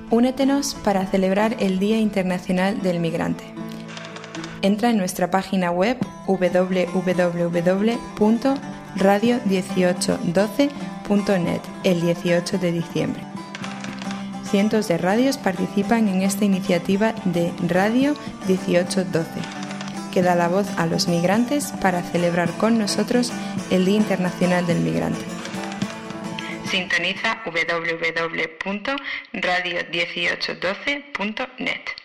Únetenos para celebrar el Día Internacional del Migrante. Entra en nuestra página web www.radio1812.net el 18 de diciembre. Cientos de radios participan en esta iniciativa de Radio 1812, que da la voz a los migrantes para celebrar con nosotros el Día Internacional del Migrante. Sintoniza www.radio1812.net.